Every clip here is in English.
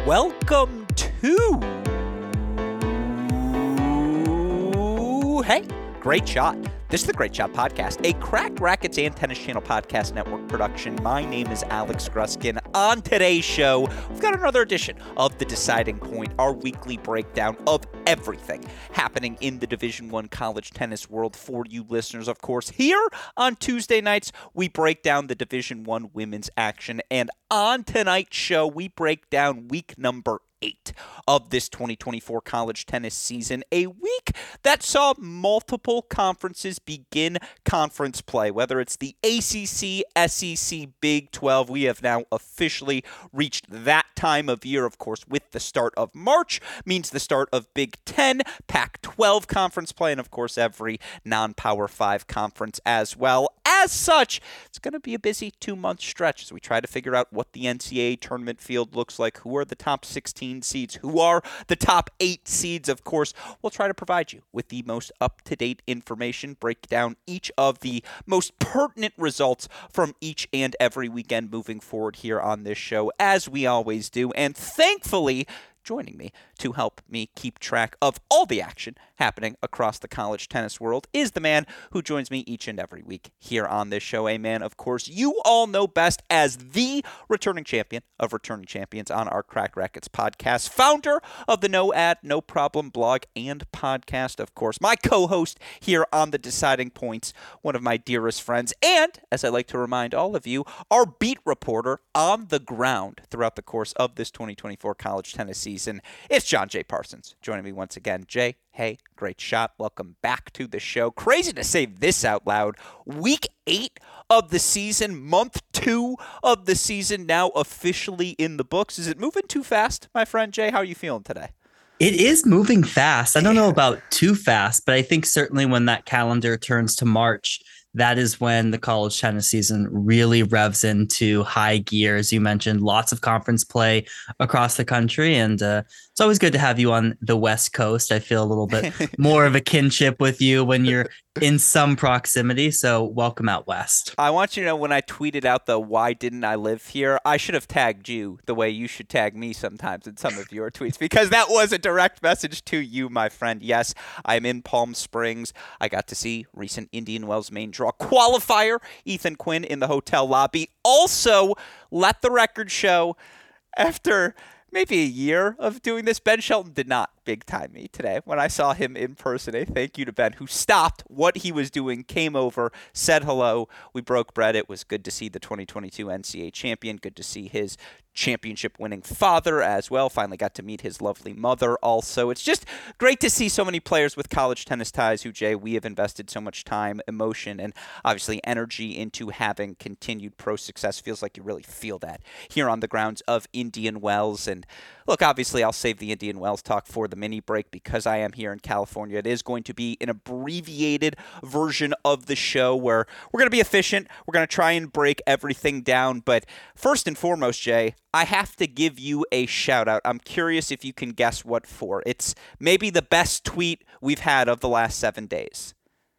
Welcome to... Hey, Great Shot. This is the Great Shot Podcast, a Cracked Racquets and Tennis Channel Podcast Network production. My name is Alex Gruskin. On today's show, we've got another edition of The Deciding Point, our weekly breakdown of everything happening in the Division I college tennis world for you listeners. Of course, here on Tuesday nights, we break down the Division I women's action. And on tonight's show, we break down week number 8 of this 2024 college tennis season, a week that saw multiple conferences begin conference play, whether it's the ACC, SEC, Big 12. We have now officially reached that time of year, of course, with the start of March, means the start of Big 10, Pac-12 conference play, and of course every non-Power 5 conference as well. As such, it's going to be a busy 2-month stretch as we try to figure out what the NCAA tournament field looks like, who are the top 16 seeds, who are the top 8 seeds. Of course, we'll try to provide you with the most up-to-date information, break down each of the most pertinent results from each and every weekend moving forward here on this show, as we always do. And thankfully, joining me to help me keep track of all the action happening across the college tennis world is the man who joins me each and every week here on this show. A man, of course, you all know best as the returning champion of returning champions on our Cracked Racquets podcast, founder of the No Ad, No Problem blog and podcast, of course, my co-host here on The Deciding Points, one of my dearest friends, and, as I like to remind all of you, our beat reporter on the ground throughout the course of this 2024 college tennis season. It's John J. Parsons joining me once again. Jay, hey, great shot. Welcome back to the show. Crazy to say this out loud. Week 8 of the season, month 2 of the season now officially in the books. Is it moving too fast, my friend Jay? How are you feeling today? It is moving fast. I don't know about too fast, but I think certainly when that calendar turns to March, that is when the college tennis season really revs into high gear. As you mentioned, lots of conference play across the country. And it's always good to have you on the West Coast. I feel a little bit more of a kinship with you when you're in some proximity. So welcome out West. I want you to know when I tweeted out the why didn't I live here, I should have tagged you the way you should tag me sometimes in some of your tweets, because that was a direct message to you, my friend. Yes, I'm in Palm Springs. I got to see recent Indian Wells main draw qualifier Ethan Quinn in the hotel lobby. Also, let the record show, after maybe a year of doing this, Ben Shelton did not big time me today. When I saw him in person, a thank you to Ben, who stopped what he was doing, came over, said hello. We broke bread. It was good to see the 2022 NCAA champion. Good to see his championship-winning father as well. Finally got to meet his lovely mother also. It's just great to see so many players with college tennis ties who, Jay, we have invested so much time, emotion, and obviously energy into having continued pro success. Feels like you really feel that here on the grounds of Indian Wells. And look, obviously I'll save the Indian Wells talk for the mini break because I am here in California. It is going to be an abbreviated version of the show where we're going to be efficient. We're going to try and break everything down. But first and foremost, Jay, I have to give you a shout out. I'm curious if you can guess what for. It's maybe the best tweet we've had of the last 7 days.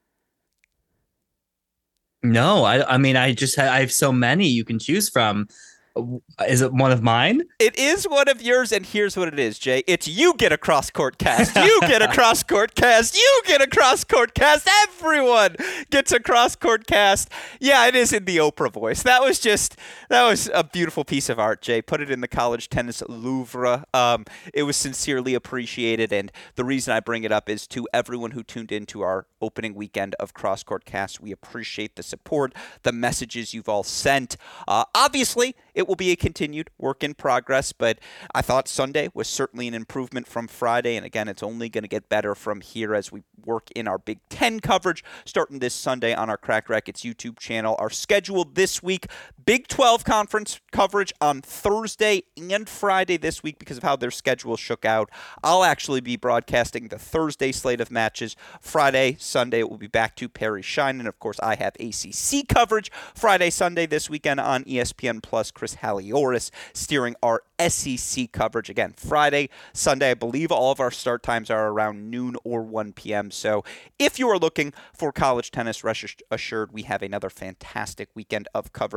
No, I mean, I have so many you can choose from. Is it one of mine? It is one of yours, and here's what it is, Jay. It's you get a cross-court cast. You get a cross-court cast. You get a cross-court cast. Everyone gets a cross-court cast. Yeah, it is in the Oprah voice. That was a beautiful piece of art, Jay. Put it in the college tennis Louvre. It was sincerely appreciated, and the reason I bring it up is to everyone who tuned in to our opening weekend of cross-court cast. We appreciate the support, the messages you've all sent. Obviously, it will be a continued work in progress, but I thought Sunday was certainly an improvement from Friday, and again, it's only going to get better from here as we work in our Big 10 coverage starting this Sunday on our Cracked Racquets YouTube channel. Our schedule this week, Big 12 conference coverage on Thursday and Friday this week because of how their schedule shook out. I'll actually be broadcasting the Thursday slate of matches. Friday, Sunday, it will be back to Perry Shine, and of course, I have ACC coverage Friday, Sunday this weekend on ESPN Plus. Chris Halioris steering our SEC coverage. Again, Friday, Sunday, I believe all of our start times are around noon or 1 p.m. So if you are looking for college tennis, rest assured we have another fantastic weekend of coverage ahead.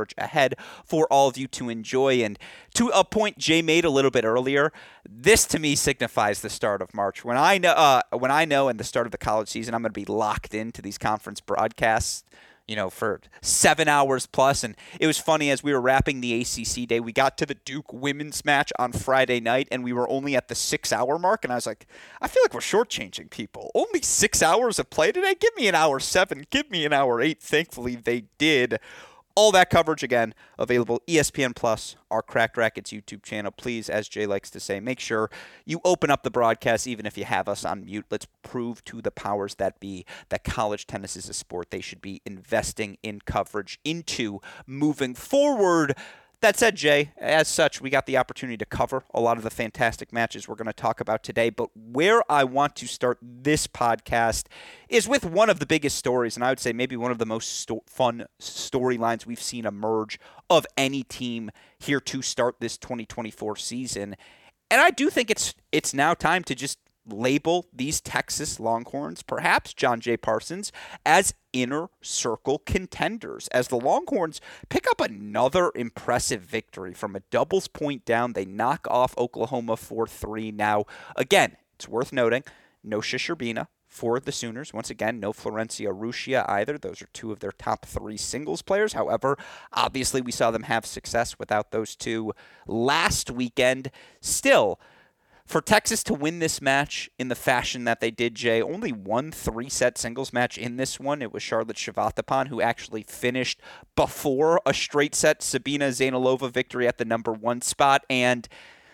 ahead for all of you to enjoy. And to a point Jay made a little bit earlier, this to me signifies the start of March. When I know in the start of the college season, I'm going to be locked into these conference broadcasts, for 7 hours plus. And it was funny, as we were wrapping the ACC day, we got to the Duke women's match on Friday night, and we were only at the 6-hour mark. And I was like, I feel like we're shortchanging people. Only 6 hours of play today? Give me an hour 7. Give me an hour 8. Thankfully, they did. All that coverage, again, available ESPN Plus, our Cracked Racquets YouTube channel. Please, as Jay likes to say, make sure you open up the broadcast even if you have us on mute. Let's prove to the powers that be that college tennis is a sport they should be investing in coverage into moving forward. That said, Jay, as such, we got the opportunity to cover a lot of the fantastic matches we're going to talk about today. But where I want to start this podcast is with one of the biggest stories, and I would say maybe one of the most fun storylines we've seen emerge of any team here to start this 2024 season. And I do think it's now time to just label these Texas Longhorns, perhaps John J. Parsons, as inner circle contenders, as the Longhorns pick up another impressive victory from a doubles point down. They knock off Oklahoma 4-3. Now, again, it's worth noting, no Shisharbina for the Sooners. Once again, no Florencia Ruccia either. Those are two of their top 3 singles players. However, obviously we saw them have success without those two last weekend. Still, for Texas to win this match in the fashion that they did, Jay, only one 3-set singles match in this one. It was Charlotte Shavathappan who actually finished before a straight-set Sabina Zainalova victory at the number 1 spot. And,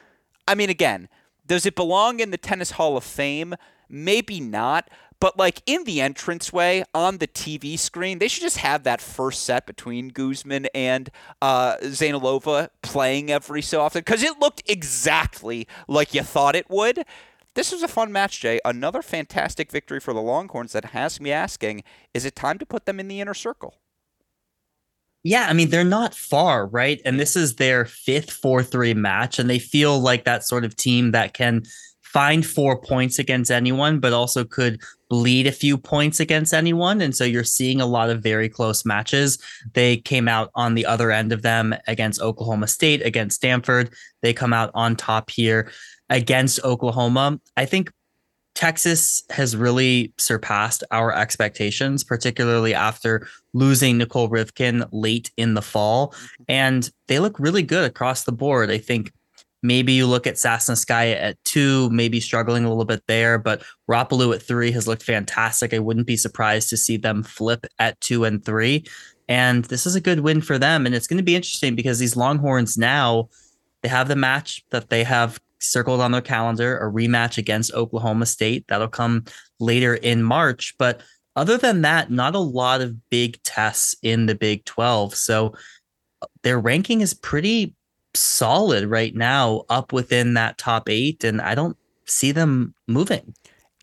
I mean, again, does it belong in the Tennis Hall of Fame? Maybe not. But, in the entranceway on the TV screen, they should just have that first set between Guzman and Zainalova playing every so often, because it looked exactly like you thought it would. This was a fun match, Jay. Another fantastic victory for the Longhorns that has me asking, is it time to put them in the inner circle? Yeah, I mean, they're not far, right? And this is their 5th 4-3 match, and they feel like that sort of team that can find 4 points against anyone, but also could bleed a few points against anyone. And so you're seeing a lot of very close matches. They came out on the other end of them against Oklahoma State, against Stanford. They come out on top here against Oklahoma. I think Texas has really surpassed our expectations, particularly after losing Nicole Rivkin late in the fall. And they look really good across the board. I think maybe you look at Sasnouskaya at 2, maybe struggling a little bit there, but Rapalou at 3 has looked fantastic. I wouldn't be surprised to see them flip at 2 and 3. And this is a good win for them. And it's going to be interesting because these Longhorns now, they have the match that they have circled on their calendar, a rematch against Oklahoma State. That'll come later in March. But other than that, not a lot of big tests in the Big 12. So their ranking is pretty solid right now, up within that top 8, and I don't see them moving.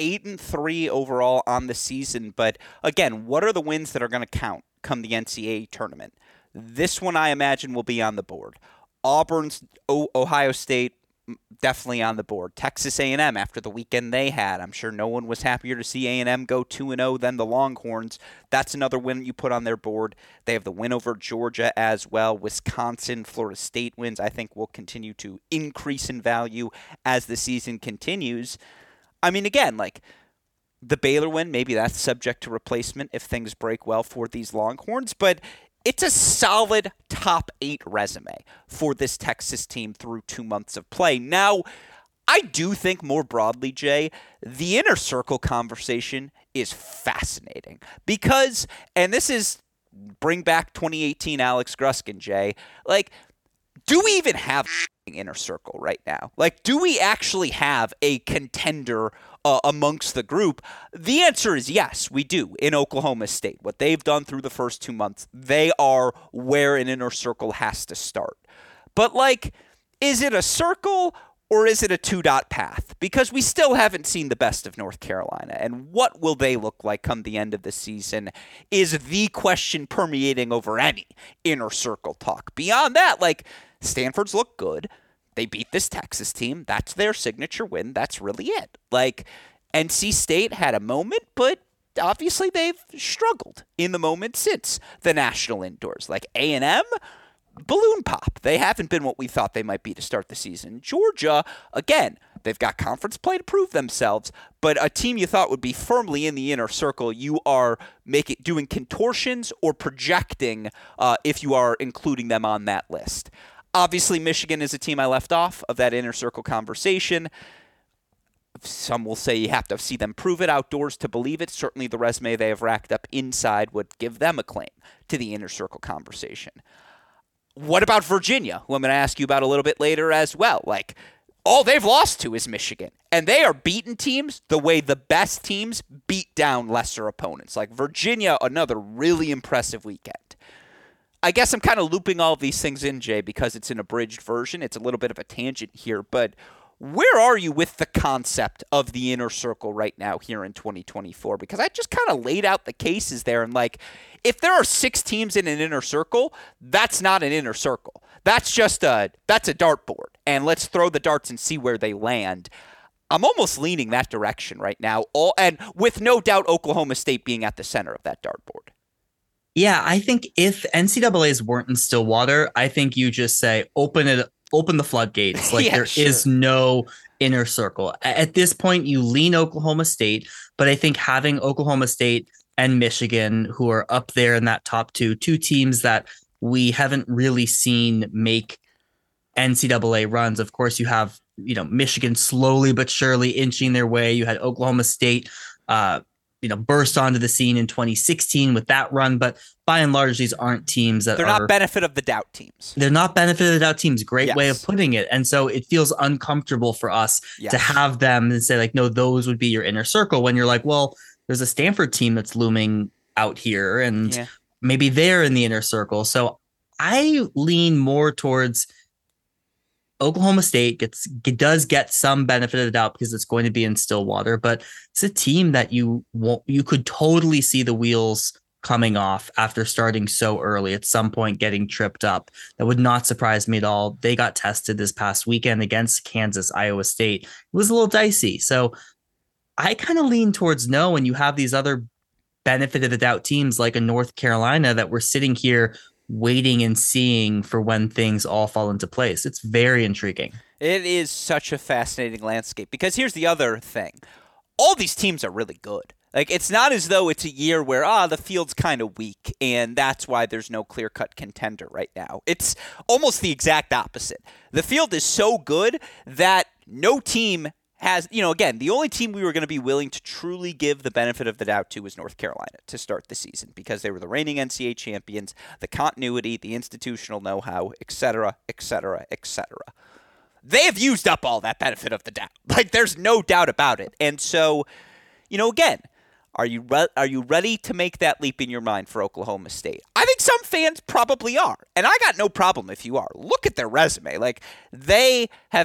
8-3 overall on the season, but again, what are the wins that are going to count come the NCAA tournament? This one I imagine will be on the board. Auburn's Ohio State, definitely on the board. Texas A&M, after the weekend they had, I'm sure no one was happier to see A&M go 2-0 than the Longhorns. That's another win you put on their board. They have the win over Georgia as well. Wisconsin, Florida State wins, I think, will continue to increase in value as the season continues. I mean, again, the Baylor win, maybe that's subject to replacement if things break well for these Longhorns, but it's a solid top 8 resume for this Texas team through 2 months of play. Now, I do think more broadly, Jay, the inner circle conversation is fascinating because, and this is bring back 2018 Alex Gruskin, Jay, do we even have inner circle right now? Do we actually have a contender amongst the group? The answer is yes, we do in Oklahoma State. What they've done through the first 2 months, they are where an inner circle has to start. But, is it a circle or is it a 2-dot path? Because we still haven't seen the best of North Carolina. And what will they look like come the end of the season is the question permeating over any inner circle talk. Beyond that, Stanford's look good. They beat this Texas team. That's their signature win. That's really it. NC State had a moment, but obviously they've struggled in the moment since the national indoors. A&M, balloon pop. They haven't been what we thought they might be to start the season. Georgia, again, they've got conference play to prove themselves, but a team you thought would be firmly in the inner circle, you are doing contortions or projecting if you are including them on that list. Obviously, Michigan is a team I left off of that inner circle conversation. Some will say you have to see them prove it outdoors to believe it. Certainly the resume they have racked up inside would give them a claim to the inner circle conversation. What about Virginia, who I'm going to ask you about a little bit later as well? Like, all they've lost to is Michigan, and they are beating teams the way the best teams beat down lesser opponents. Like Virginia, another really impressive weekend. I guess I'm kind of looping all of these things in, Jay, because it's an abridged version. It's a little bit of a tangent here, but where are you with the concept of the inner circle right now here in 2024? Because I just kind of laid out the cases there, and like, if there are 6 teams in an inner circle, that's not an inner circle. That's just that's a dartboard, and let's throw the darts and see where they land. I'm almost leaning that direction right now, and with no doubt Oklahoma State being at the center of that dartboard. Yeah, I think if NCAAs weren't in Stillwater, I think you just say open the floodgates. Like there is no inner circle. At this point, you lean Oklahoma State, but I think having Oklahoma State and Michigan, who are up there in that top two teams that we haven't really seen make NCAA runs. Of course, you have, Michigan slowly but surely inching their way. You had Oklahoma State, burst onto the scene in 2016 with that run. But by and large, these aren't teams that they're not benefit of the doubt teams. They're not benefit of the doubt teams. Great way of putting it. And so it feels uncomfortable for us to have them and say like, no, those would be your inner circle when you're like, well, there's a Stanford team that's looming out here and maybe they're in the inner circle. So I lean more towards Oklahoma State does get some benefit of the doubt because it's going to be in Stillwater, but it's a team that you could totally see the wheels coming off after starting so early, at some point getting tripped up. That would not surprise me at all. They got tested this past weekend against Kansas, Iowa State. It was a little dicey. So I kind of lean towards no, and you have these other benefit of the doubt teams like a North Carolina that we're sitting here waiting and seeing for when things all fall into place. It's very intriguing. It is such a fascinating landscape because here's the other thing. All these teams are really good. Like, it's not as though it's a year where, the field's kind of weak and that's why there's no clear-cut contender right now. It's almost the exact opposite. The field is so good that no team has, again, the only team we were going to be willing to truly give the benefit of the doubt to was North Carolina to start the season because they were the reigning NCAA champions, the continuity, the institutional know-how, et cetera, et cetera, et cetera. They have used up all that benefit of the doubt. Like, there's no doubt about it. And so, again, are you ready to make that leap in your mind for Oklahoma State? I think some fans probably are, and I got no problem if you are. Look at their resume; like they are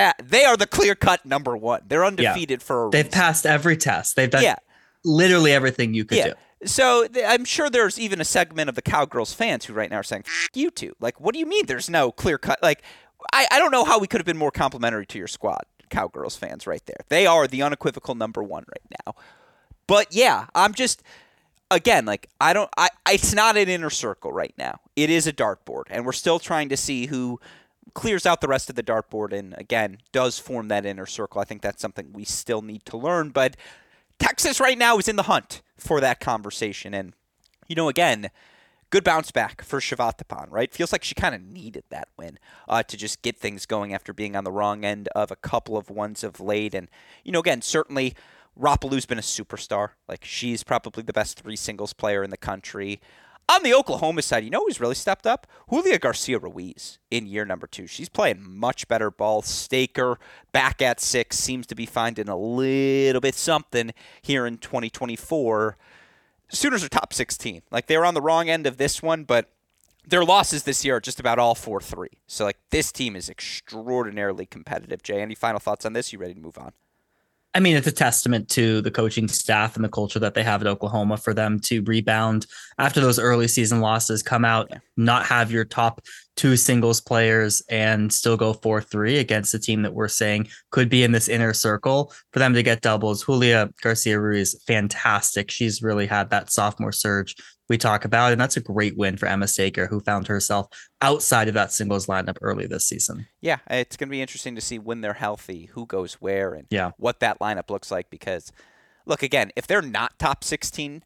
the clear-cut number one. They're undefeated for a reason. They've passed every test. They've done literally everything you could do. So I'm sure there's even a segment of the Cowgirls fans who right now are saying, "F you two." Like, what do you mean there's no clear-cut? Like, I don't know how we could have been more complimentary to your squad, Cowgirls fans, right there. They are the unequivocal number one right now. But yeah, I'm just, again, like, it's not an inner circle right now. It is a dartboard, and we're still trying to see who clears out the rest of the dartboard and, again, does form that inner circle. I think that's something we still need to learn, but Texas right now is in the hunt for that conversation, and, again, good bounce back for Shavatapan, right? Feels like she kind of needed that win to just get things going after being on the wrong end of a couple of ones of late, and, again, certainly Rapalu's been a superstar. Like, she's probably the best 3 singles player in the country. On the Oklahoma side, who's really stepped up? Julia Garcia-Ruiz in year number 2. She's playing much better ball. Staker back at 6 seems to be finding a little bit something here in 2024. Sooners are top 16. Like, they were on the wrong end of this one, but their losses this year are just about all 4-3. So, like, this team is extraordinarily competitive. Jay, any final thoughts on this? You ready to move on? I mean, it's a testament to the coaching staff and the culture that they have at Oklahoma for them to rebound after those early season losses, come out, not have your top two singles players and still go 4-3 against a team that we're saying could be in this inner circle. For them to get doubles, Julia Garcia Ruiz, fantastic. She's really had that sophomore surge we talk about, and that's a great win for Emma Staker, who found herself outside of that singles lineup early this season. Yeah, it's going to be interesting to see when they're healthy, who goes where, and what that lineup looks like. Because, look, again, if they're not top 16,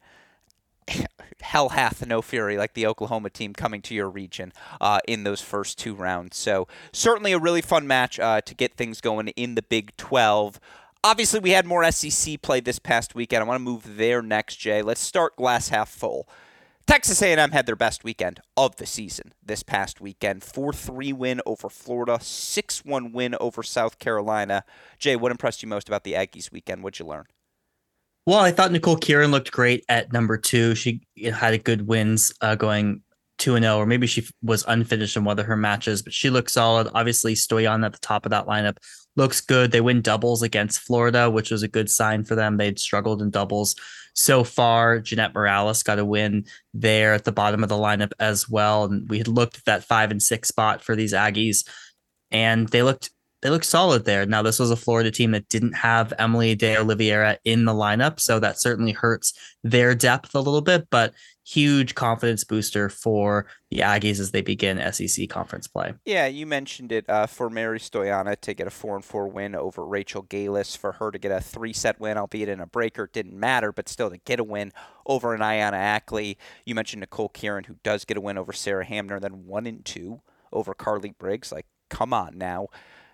hell hath no fury like the Oklahoma team coming to your region in those first two rounds. So certainly a really fun match to get things going in the Big 12. Obviously, we had more SEC play this past weekend. I want to move there next, Jay. Let's start glass half full. Texas A&M had their best weekend of the season this past weekend. 4-3 win over Florida, 6-1 win over South Carolina. Jay, what impressed you most about the Aggies weekend? What'd you learn? Well, I thought Nicole Kieran looked great at number 2. She had a good wins going 2-0, or maybe she was unfinished in one of her matches, but she looked solid. Obviously, Stoyan at the top of that lineup looks good. They win doubles against Florida, which was a good sign for them. They'd struggled in doubles so far. Jeanette Morales got a win there at the bottom of the lineup as well. And we had looked at that 5 and 6 spot for these Aggies, and they looked solid there. Now, this was a Florida team that didn't have Emily De Oliveira in the lineup, so that certainly hurts their depth a little bit, but huge confidence booster for the Aggies as they begin SEC conference play. Yeah, you mentioned it for Mary Stoyana to get a 4-4 win over Rachel Galis, for her to get a 3-set win, albeit in a breaker. It didn't matter, but still to get a win over an Ayanna Ackley. You mentioned Nicole Kieran, who does get a win over Sarah Hamner, then 1-2 over Carly Briggs. Like, come on now.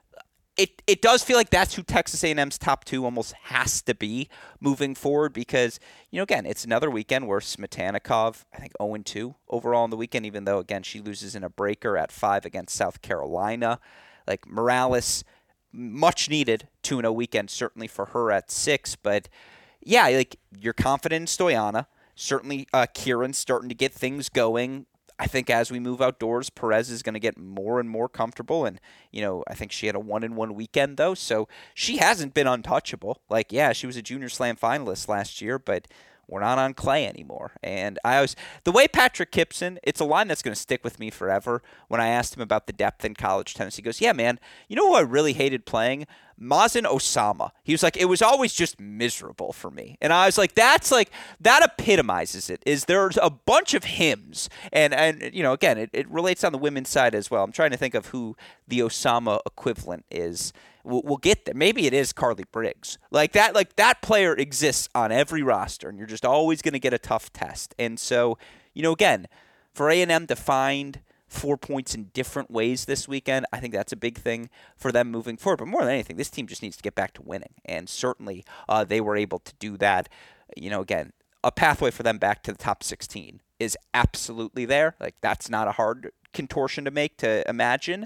It does feel like that's who Texas A&M's top 2 almost has to be moving forward, because, again, it's another weekend where Smetanikov, I think 0-2 overall in the weekend, even though, again, she loses in a breaker at 5 against South Carolina. Like, Morales, much needed 2-0 weekend, certainly for her at 6. But, yeah, like, you're confident in Stoyana. Certainly Kieran's starting to get things going. I think as we move outdoors, Perez is going to get more and more comfortable. And, I think she had a 1-1 weekend, though. So she hasn't been untouchable. Like, yeah, she was a Junior Slam finalist last year, but we're not on clay anymore. And the way Patrick Kipson, it's a line that's going to stick with me forever. When I asked him about the depth in college tennis, he goes, yeah, man, you know who I really hated playing? Mazen Osama. He was like, it was always just miserable for me. And I was like, that epitomizes it. Is there's a bunch of hymns. And again, it relates on the women's side as well. I'm trying to think of who the Osama equivalent is. We'll get there. Maybe it is Carly Briggs. Like that player exists on every roster, and you're just always going to get a tough test. And so, again, for A&M to find 4 points in different ways this weekend, I think that's a big thing for them moving forward. But more than anything, this team just needs to get back to winning, and certainly they were able to do that. Again, a pathway for them back to the top 16 is absolutely there. Like, that's not a hard contortion to make, to imagine.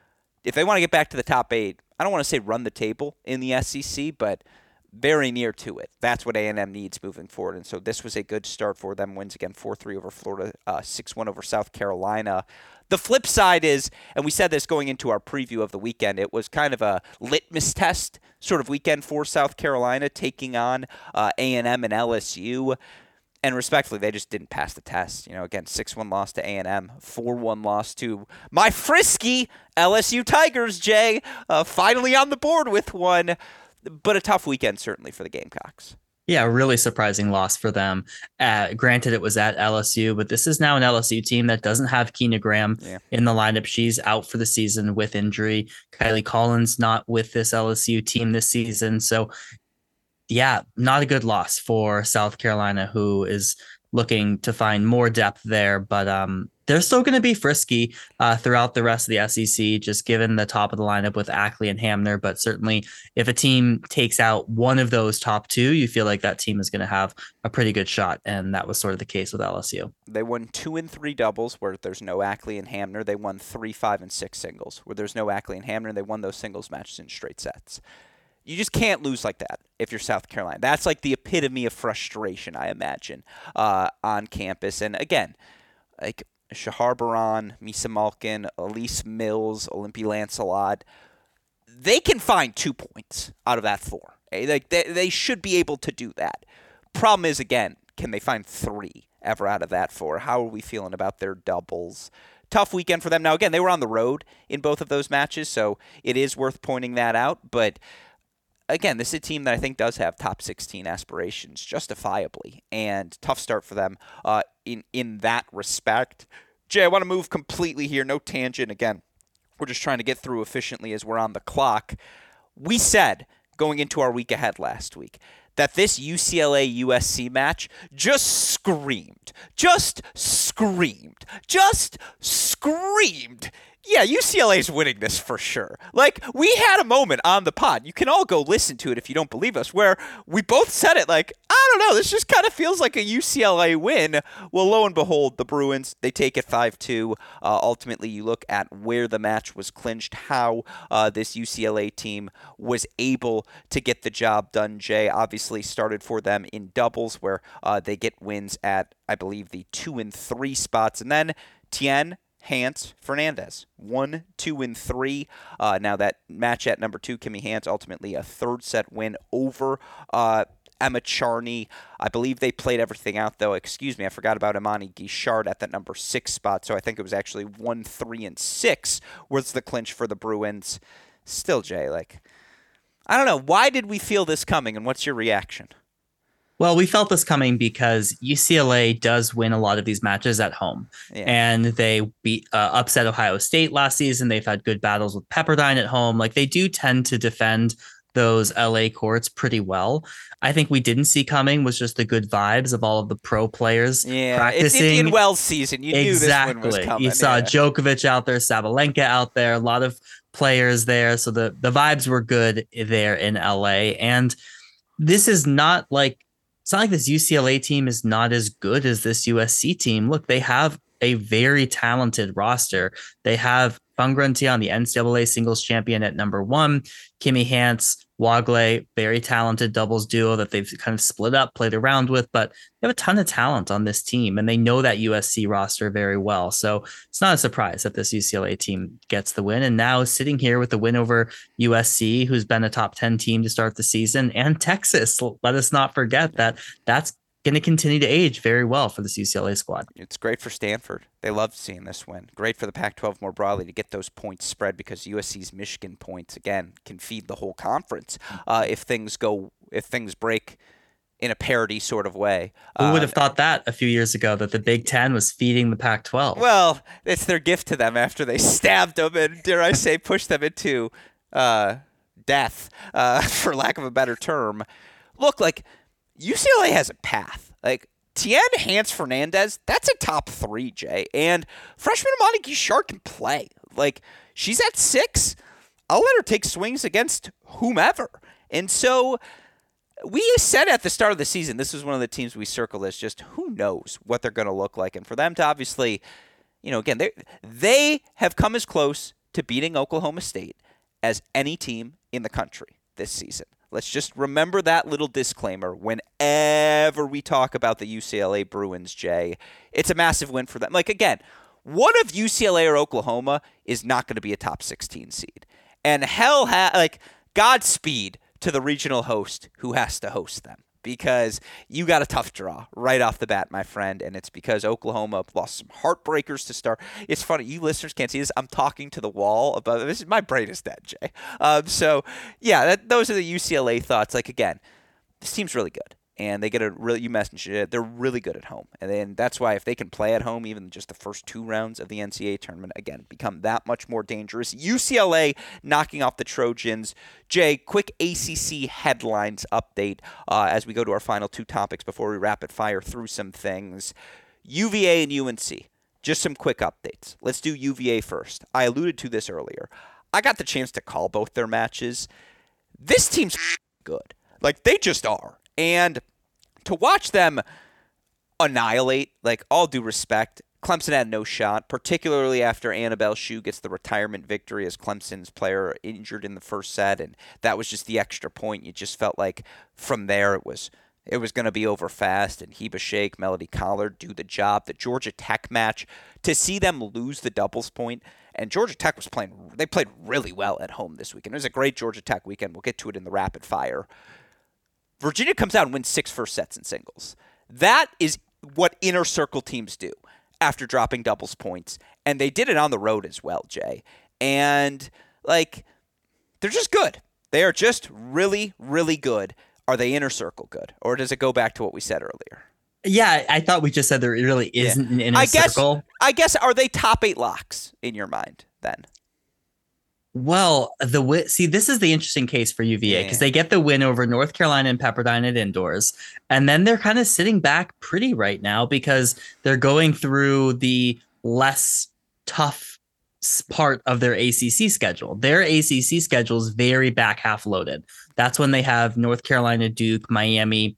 If they want to get back to the top 8, I don't want to say run the table in the SEC, but very near to it. That's what A&M needs moving forward. And so this was a good start for them. Wins again 4-3 over Florida, 6-1 over South Carolina. The flip side is, and we said this going into our preview of the weekend, it was kind of a litmus test sort of weekend for South Carolina, taking on A&M and LSU. And respectfully, they just didn't pass the test. Again, 6-1 loss to A&M, 4-1 loss to my frisky LSU Tigers, Jay. Finally on the board with one, but a tough weekend certainly for the Gamecocks. Yeah, really surprising loss for them. Granted, it was at LSU, but this is now an LSU team that doesn't have Keena Graham in the lineup. She's out for the season with injury. Kylie Collins not with this LSU team this season. So, yeah, not a good loss for South Carolina, who is looking to find more depth there. But they're still going to be frisky throughout the rest of the SEC, just given the top of the lineup with Ackley and Hamner. But certainly if a team takes out one of those top 2, you feel like that team is going to have a pretty good shot. And that was sort of the case with LSU. They won 2 and 3 doubles where there's no Ackley and Hamner. They won 3, 5, and 6 singles where there's no Ackley and Hamner. They won those singles matches in straight sets. You just can't lose like that if you're South Carolina. That's like the epitome of frustration, I imagine, on campus. And again, like Shahar Baran, Misa Malkin, Elise Mills, Olympia Lancelot, they can find 2 points out of that 4. Like they should be able to do that. Problem is, again, can they find 3 ever out of that 4? How are we feeling about their doubles? tough weekend for them. Now, again, they were on the road in both of those matches, so it is worth pointing that out. But again, this is a team that I think does have top 16 aspirations, justifiably, and tough start for them in that respect. Jay, I want to move completely here. No tangent. Again, we're just trying to get through efficiently as we're on the clock. We said going into our week ahead last week that this UCLA-USC match just screamed. Yeah, UCLA's winning this for sure. Like, we had a moment on the pod, you can all go listen to it if you don't believe us, where we both said it like, I don't know, this just kind of feels like a UCLA win. Well, lo and behold, the Bruins, they take it 5-2. Ultimately, you look at where the match was clinched, how this UCLA team was able to get the job done. Jay obviously started for them in doubles, where they get wins at, I believe, the 2 and 3 spots. And then Tien, Hans, Fernandez, 1, 2, and 3. Now that match at number 2, Kimmy Hans, ultimately a third set win over Emma Charney. I believe they played everything out, though. Excuse me, I forgot about Imani Guichard at that number 6 spot. So I think it was actually 1, 3, and 6 was the clinch for the Bruins. Still, Jay, like, I don't know. Why did we feel this coming, and what's your reaction? Well, we felt this coming because UCLA does win a lot of these matches at home. Yeah. And they beat upset Ohio State last season. They've had good battles with Pepperdine at home. Like, they do tend to defend those LA courts pretty well. I think we didn't see coming was just the good vibes of all of the pro players practicing. It's Indian Wells season. You knew this one was coming. You saw Djokovic out there, Sabalenka out there, a lot of players there. So the vibes were good there in LA. And this is not like, it's not like this UCLA team is not as good as this USC team. Look, they have a very talented roster. They have Fang Guangtian, the NCAA singles champion at number 1, Kimmy Hans, Wagle, very talented doubles duo that they've kind of split up, played around with, but they have a ton of talent on this team, and they know that USC roster very well. So it's not a surprise that this UCLA team gets the win. And now sitting here with the win over USC, who's been a top 10 team to start the season, and Texas, let us not forget that that's going to continue to age very well for this UCLA squad. It's great for Stanford. They love seeing this win. Great for the Pac-12 more broadly to get those points spread, because USC's Michigan points, again, can feed the whole conference if things break in a parity sort of way. Who would have thought that a few years ago, that the Big Ten was feeding the Pac-12? Well, it's their gift to them after they stabbed them and, dare I say, pushed them into death, for lack of a better term. Look, like, UCLA has a path. Like, Tien, Hans, Fernandez, that's a top 3, Jay. And freshman Imani Guichard can play. Like, she's at 6. I'll let her take swings against whomever. And so we said at the start of the season, this was one of the teams we circled as just who knows what they're going to look like. And for them to obviously, again, they have come as close to beating Oklahoma State as any team in the country this season. Let's just remember that little disclaimer whenever we talk about the UCLA Bruins, Jay. It's a massive win for them. Like, again, one of UCLA or Oklahoma is not going to be a top 16 seed. And Godspeed to the regional host who has to host them, because you got a tough draw right off the bat, my friend, and it's because Oklahoma lost some heartbreakers to start. It's funny, you listeners can't see this. I'm talking to the wall above. This is my brain is dead, Jay. Those are the UCLA thoughts. Like, again, this team's really good, and they get you mentioned it, they're really good at home, and then that's why if they can play at home, even just the first 2 rounds of the NCAA tournament, again, become that much more dangerous. UCLA knocking off the Trojans. Jay, quick ACC headlines update as we go to our final 2 topics before we rapid fire through some things. UVA and UNC, just some quick updates. Let's do UVA first. I alluded to this earlier. I got the chance to call both their matches. This team's good. Like, they just are. And to watch them annihilate, like, all due respect, Clemson had no shot, particularly after Annabelle Shu gets the retirement victory as Clemson's player injured in the first set, and that was just the extra point. You just felt like from there it was going to be over fast, and Heba Sheikh, Melody Collard do the job. The Georgia Tech match, to see them lose the doubles point, and Georgia Tech they played really well at home this weekend. It was a great Georgia Tech weekend. We'll get to it in the rapid fire. Virginia comes out and wins 6 first sets in singles. That is what inner circle teams do after dropping doubles points And they did it on the road as well, Jay. And, like, they're just good. They are just really, really good. Are they inner circle good? Or does it go back to what we said earlier? Yeah, I thought we just said there really isn't an inner circle. I guess, are they top 8 locks in your mind then? Well, see, this is the interesting case for UVA because they get the win over North Carolina and Pepperdine at indoors. And then they're kind of sitting back pretty right now because they're going through the less tough part of their ACC schedule. Their ACC schedule is very back half loaded. That's when they have North Carolina, Duke, Miami,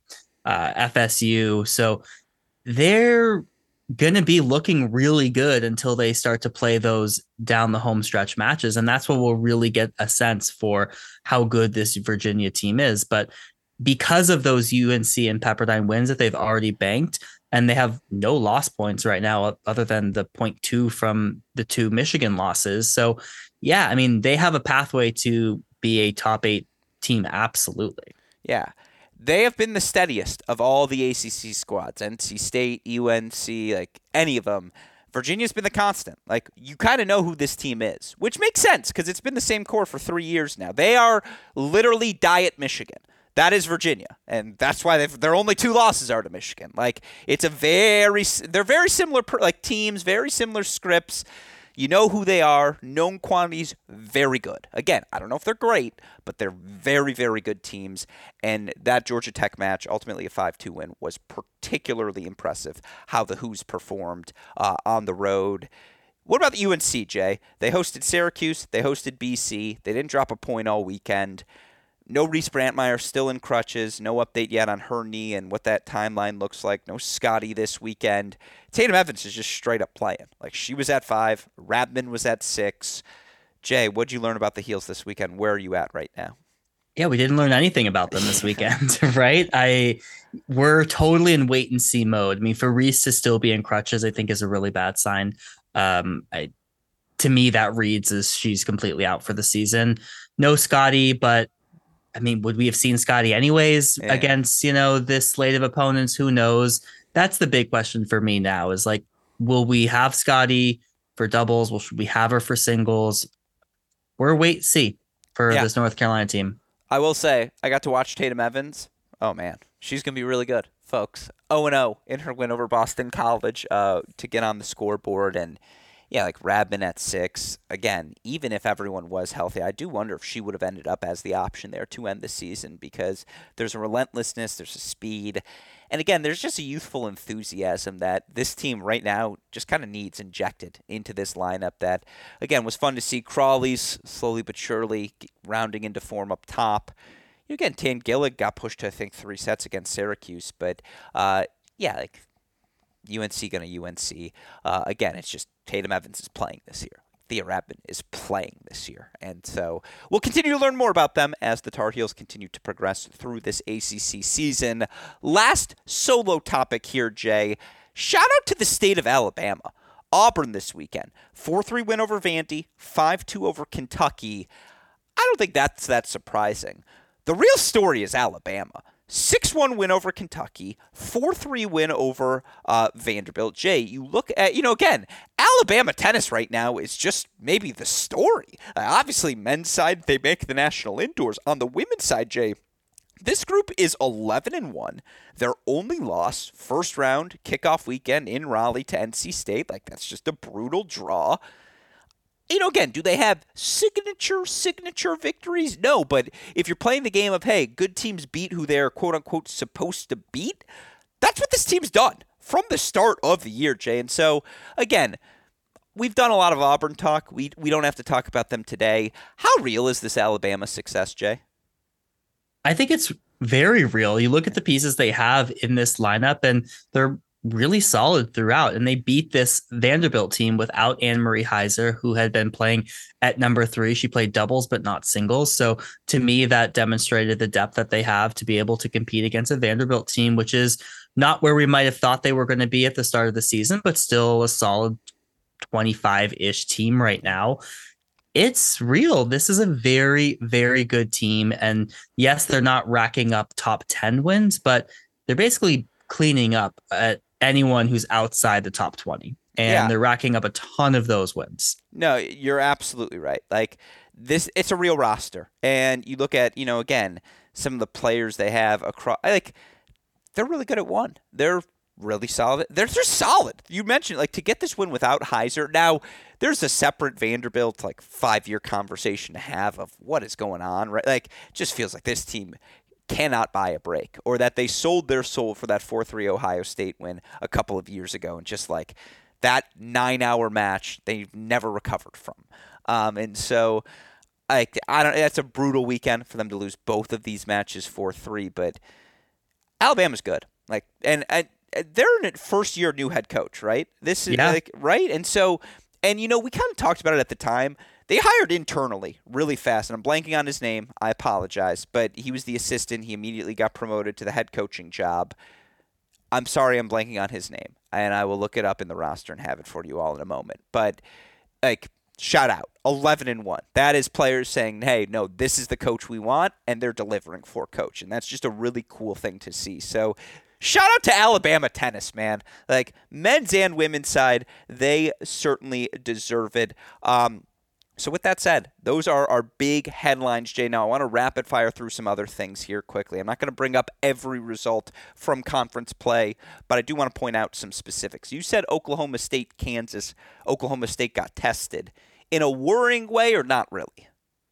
FSU. So they're going to be looking really good until they start to play those down the home stretch matches. And that's where we'll really get a sense for how good this Virginia team is. But because of those UNC and Pepperdine wins that they've already banked, and they have no loss points right now other than the 0.2 from the 2 Michigan losses. So, yeah, I mean, they have a pathway to be a top 8 team. Absolutely. Yeah. They have been the steadiest of all the ACC squads, NC State, UNC, like any of them. Virginia's been the constant. Like, you kind of know who this team is, which makes sense because it's been the same core for 3 years now. They are literally Diet Michigan. That is Virginia, and that's why their only 2 losses are to Michigan. Like, they're very similar teams, very similar scripts. You know who they are, known quantities, very good. Again, I don't know if they're great, but they're very, very good teams. And that Georgia Tech match, ultimately a 5-2 win, was particularly impressive how the Hoos performed on the road. What about the UNC, Jay? They hosted Syracuse, they hosted BC, they didn't drop a point all weekend. No Reese Brantmeyer, still in crutches. No update yet on her knee and what that timeline looks like. No Scotty this weekend. Tatum Evans is just straight up playing. Like, she was at 5. Rabman was at 6. Jay, what'd you learn about the Heels this weekend? Where are you at right now? Yeah, we didn't learn anything about them this weekend, right? We're totally in wait and see mode. I mean, for Reese to still be in crutches, I think is a really bad sign. To me, that reads as she's completely out for the season. No Scotty, but I mean, would we have seen Scotty anyways against, this slate of opponents? Who knows? That's the big question for me now is like, will we have Scotty for doubles? Should we have her for singles? We're wait and see for this North Carolina team. I will say, I got to watch Tatum Evans. Oh, man. She's going to be really good, folks. 0-0 in her win over Boston College to get on the scoreboard. And, yeah, like Rabman at 6. Again, even if everyone was healthy, I do wonder if she would have ended up as the option there to end the season because there's a relentlessness, there's a speed. And again, there's just a youthful enthusiasm that this team right now just kind of needs injected into this lineup that, again, was fun to see. Crawley's slowly but surely rounding into form up top. Again, Tan Gillig got pushed to, I think, 3 sets against Syracuse. But, like UNC going to UNC. Again, it's just Tatum Evans is playing this year. Thea Rabman is playing this year. And so we'll continue to learn more about them as the Tar Heels continue to progress through this ACC season. Last solo topic here, Jay. Shout out to the state of Alabama. Auburn this weekend. 4-3 win over Vandy, 5-2 over Kentucky. I don't think that's that surprising. The real story is Alabama. 6-1 win over Kentucky, 4-3 win over Vanderbilt. Jay, you look at, again, Alabama tennis right now is just maybe the story. Obviously, men's side, they make the national indoors. On the women's side, Jay, this group is 11-1. Their only loss, first round kickoff weekend in Raleigh to NC State. Like, that's just a brutal draw. Again, do they have signature victories? No, but if you're playing the game of, hey, good teams beat who they're quote-unquote supposed to beat, that's what this team's done from the start of the year, Jay. And so, again, we've done a lot of Auburn talk. We don't have to talk about them today. How real is this Alabama success, Jay? I think it's very real. You look at the pieces they have in this lineup, and they're really solid throughout. And they beat this Vanderbilt team without Anne-Marie Heiser, who had been playing at number 3. She played doubles, but not singles. So to me, that demonstrated the depth that they have to be able to compete against a Vanderbilt team, which is not where we might have thought they were going to be at the start of the season, but still a solid 25-ish team right now. It's real. This is a very, very good team. And yes, they're not racking up top 10 wins, but they're basically cleaning up at anyone who's outside the top 20. and they're racking up a ton of those wins. No, you're absolutely right. Like this, it's a real roster, and you look at again some of the players they have across. Like they're really good at one. They're really solid. They're solid. You mentioned to get this win without Heiser. Now there's a separate Vanderbilt 5-year conversation to have of what is going on. Right, it just feels like this team cannot buy a break, or that they sold their soul for that 4-3 Ohio State win a couple of years ago, and just that 9-hour match they've never recovered from. And so I don't. That's a brutal weekend for them to lose both of these matches 4-3. But Alabama's good. And they're in a first-year new head coach, right? This is right. And so we kind of talked about it at the time. They hired internally really fast, and I'm blanking on his name. I apologize, but he was the assistant. He immediately got promoted to the head coaching job. I'm sorry, I'm blanking on his name, and I will look it up in the roster and have it for you all in a moment. But shout out, 11-1. That is players saying, "Hey, no, this is the coach we want," and they're delivering for coach, and that's just a really cool thing to see. So, shout out to Alabama tennis, man. Men's and women's side, they certainly deserve it. So with that said, those are our big headlines, Jay. Now I want to rapid fire through some other things here quickly. I'm not going to bring up every result from conference play, but I do want to point out some specifics. You said Oklahoma State, Kansas. Oklahoma State got tested in a worrying way, or not really?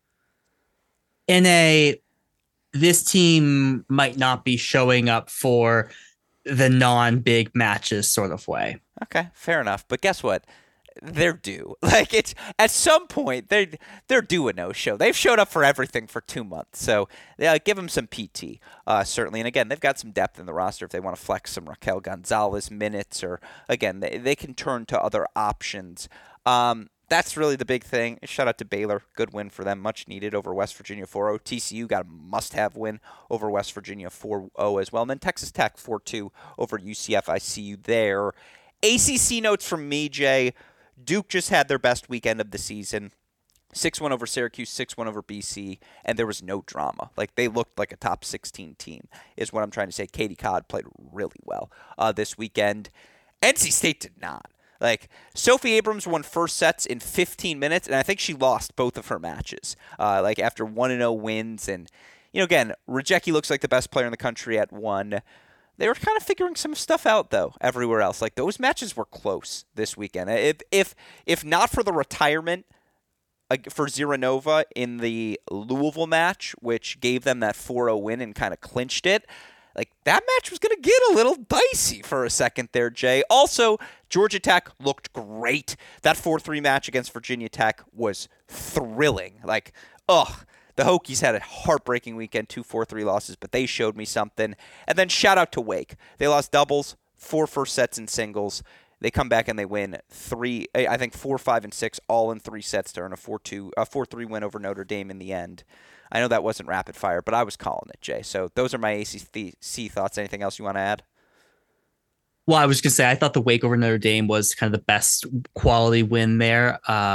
This team might not be showing up for the non-big matches sort of way. Okay, fair enough. But guess what? They're due. It's at some point they're due a no-show. They've showed up for everything for 2 months, so give them some PT certainly. And again, they've got some depth in the roster if they want to flex some Raquel Gonzalez minutes, or again they can turn to other options. That's really the big thing. Shout out to Baylor, good win for them, much needed over West Virginia 4-0. TCU got a must-have win over West Virginia 4-0 as well, and then Texas Tech 4-2 over UCF. I see you there. ACC notes from me, Jay. Duke just had their best weekend of the season. 6-1 over Syracuse, 6-1 over BC, and there was no drama. They looked like a top 16 team, is what I'm trying to say. Katie Codd played really well this weekend. NC State did not. Sophie Abrams won first sets in 15 minutes, and I think she lost both of her matches. After 1-0 wins, and again, Rajecki looks like the best player in the country at 1. They were kind of figuring some stuff out, though, everywhere else. Those matches were close this weekend. If not for the retirement for Ziranova in the Louisville match, which gave them that 4-0 win and kind of clinched it, that match was going to get a little dicey for a second there, Jay. Also, Georgia Tech looked great. That 4-3 match against Virginia Tech was thrilling. The Hokies had a heartbreaking weekend, 2 4-3 losses, but they showed me something. And then shout out to Wake. They lost doubles, 4 first sets in singles. They come back and they win 4, 5, and 6, all in 3 sets to earn a 4-3 win over Notre Dame in the end. I know that wasn't rapid fire, but I was calling it, Jay. So those are my ACC thoughts. Anything else you want to add? Well, I was going to say, I thought the Wake over Notre Dame was kind of the best quality win there.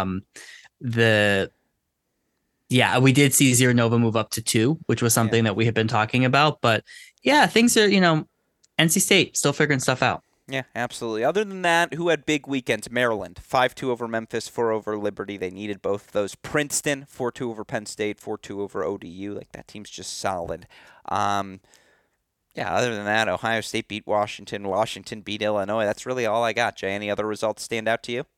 We did see Ziranova move up to 2, which was something that we had been talking about. But yeah, things are, NC State still figuring stuff out. Yeah, absolutely. Other than that, who had big weekends? Maryland, 5-2 over Memphis, 4 over Liberty. They needed both of those. Princeton, 4-2 over Penn State, 4-2 over ODU. That team's just solid. Other than that, Ohio State beat Washington. Washington beat Illinois. That's really all I got, Jay. Any other results stand out to you?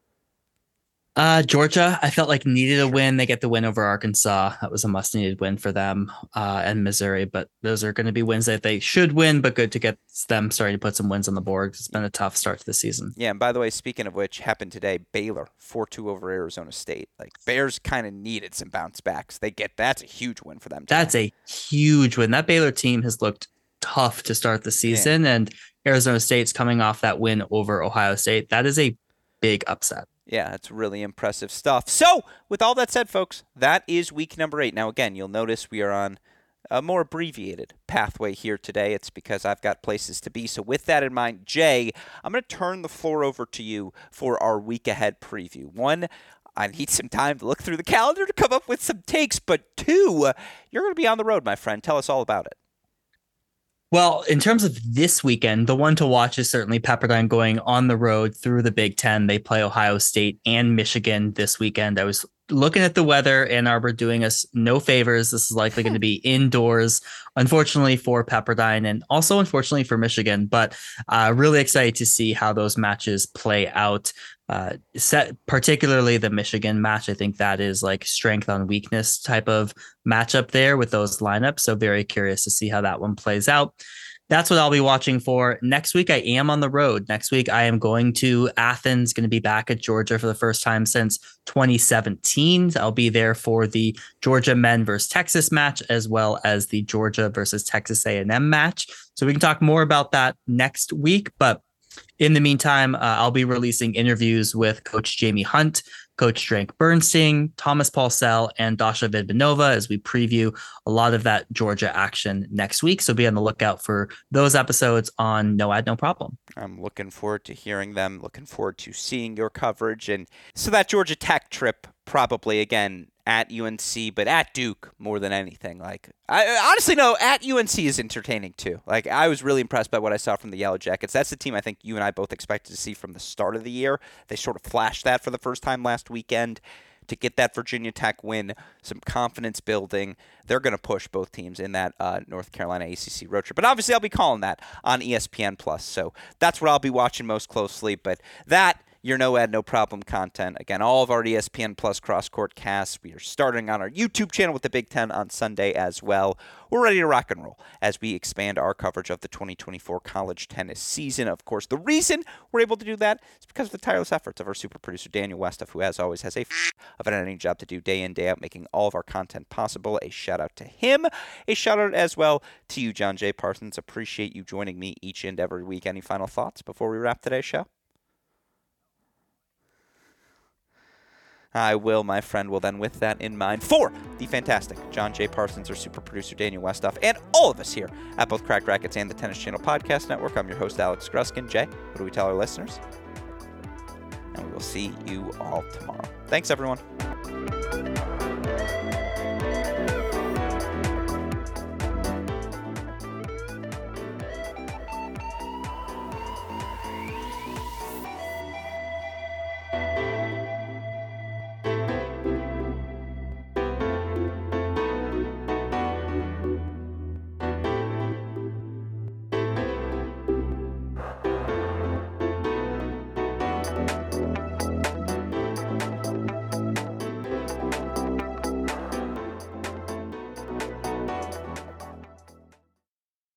Georgia, I felt like needed a win. They get the win over Arkansas. That was a must-needed win for them, and Missouri. But those are going to be wins that they should win, but good to get them starting to put some wins on the board. It's been a tough start to the season. Yeah, and by the way, speaking of which, happened today, Baylor, 4-2 over Arizona State. Bears kind of needed some bounce backs. That's a huge win for them today. That's a huge win. That Baylor team has looked tough to start the season, and Arizona State's coming off that win over Ohio State. That is a big upset. Yeah, it's really impressive stuff. So, with all that said, folks, that is week number 8. Now, again, you'll notice we are on a more abbreviated pathway here today. It's because I've got places to be. So, with that in mind, Jay, I'm going to turn the floor over to you for our week ahead preview. 1, I need some time to look through the calendar to come up with some takes. But 2, you're going to be on the road, my friend. Tell us all about it. Well, in terms of this weekend, the one to watch is certainly Pepperdine going on the road through the Big Ten. They play Ohio State and Michigan this weekend. I was looking at the weather. Ann Arbor doing us no favors. This is likely going to be indoors, unfortunately for Pepperdine and also unfortunately for Michigan. But really excited to see how those matches play out. Particularly the Michigan match. I think that is like strength on weakness type of matchup there with those lineups. So very curious to see how that one plays out. That's what I'll be watching for. Next week, I am on the road. Next week, I am going to Athens, going to be back at Georgia for the first time since 2017. I'll be there for the Georgia men versus Texas match, as well as the Georgia versus Texas A&M match. So we can talk more about that next week. But in the meantime, I'll be releasing interviews with Coach Jamie Hunt, Coach Frank Bernstein, Thomas Paulsell, and Dasha Vidmanova as we preview a lot of that Georgia action next week. So be on the lookout for those episodes on No Ad, No Problem. I'm looking forward to hearing them, looking forward to seeing your coverage. And so that Georgia Tech trip, probably, again, at UNC, but at Duke more than anything. Like, I honestly know at UNC is entertaining too. Like, I was really impressed by what I saw from the Yellow Jackets. That's the team I think you and I both expected to see from the start of the year. They sort of flashed that for the first time last weekend to get that Virginia Tech win, some confidence building. They're going to push both teams in that North Carolina ACC road trip. But obviously I'll be calling that on ESPN+. So that's what I'll be watching most closely. But that, your No Ad, No Problem content. Again, all of our ESPN Plus cross-court casts. We are starting on our YouTube channel with the Big Ten on Sunday as well. We're ready to rock and roll as we expand our coverage of the 2024 college tennis season. Of course, the reason we're able to do that is because of the tireless efforts of our super producer, Daniel Westhoff, who, as always, has of an editing job to do day in, day out, making all of our content possible. A shout-out to him. A shout-out as well to you, John J. Parsons. Appreciate you joining me each and every week. Any final thoughts before we wrap today's show? I will, my friend. Well, then, with that in mind, for the fantastic John J. Parsons, our super producer, Daniel Westhoff, and all of us here at both Cracked Racquets and the Tennis Channel Podcast Network, I'm your host, Alex Gruskin. Jay, what do we tell our listeners? And we will see you all tomorrow. Thanks, everyone.